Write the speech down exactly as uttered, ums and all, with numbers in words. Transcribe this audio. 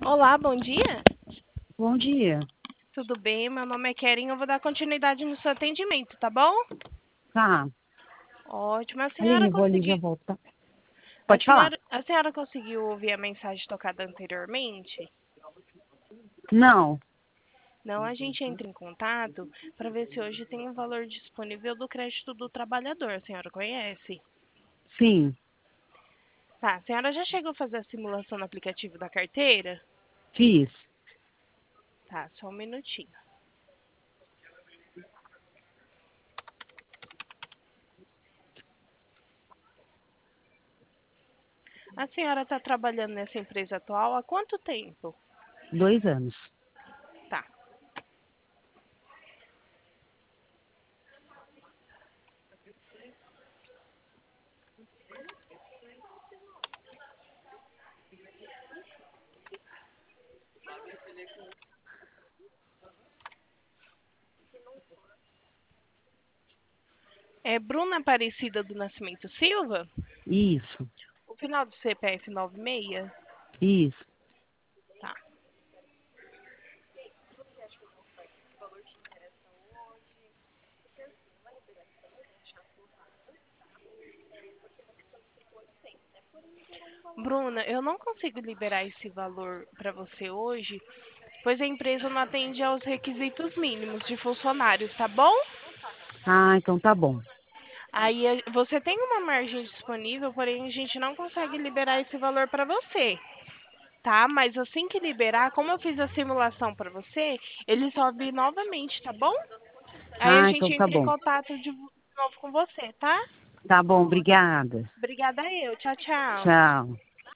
Olá, bom dia. Bom dia. Tudo bem? Meu nome é Keren, eu vou dar continuidade no seu atendimento, tá bom? Tá. Ótimo. A senhora Aline, vou ali já conseguiu, voltar. a Pode falar? senhora, a senhora conseguiu ouvir a mensagem tocada anteriormente? Não. Não, a gente entra em contato para ver se hoje tem um valor disponível do crédito do trabalhador. A senhora conhece? Sim. Tá. A senhora já chegou a fazer a simulação no aplicativo da carteira? Fiz. Tá, só um minutinho. A senhora está trabalhando nessa empresa atual há quanto tempo? Dois anos. Tá. É Bruna Aparecida do Nascimento Silva? Isso. O final do C P F nove seis? Isso. Tá. Bruna, eu não consigo liberar esse valor para você hoje, pois a empresa não atende aos requisitos mínimos de funcionários, tá bom? Ah, então tá bom. Aí a- você tem uma margem disponível, porém a gente não consegue liberar esse valor para você, tá? Mas assim que liberar, como eu fiz a simulação para você, ele sobe novamente, tá bom? Aí a Ah, gente então tá entra em bom. contato de novo com você, tá? Tá bom, obrigada. Obrigada eu. Tchau, tchau. Tchau.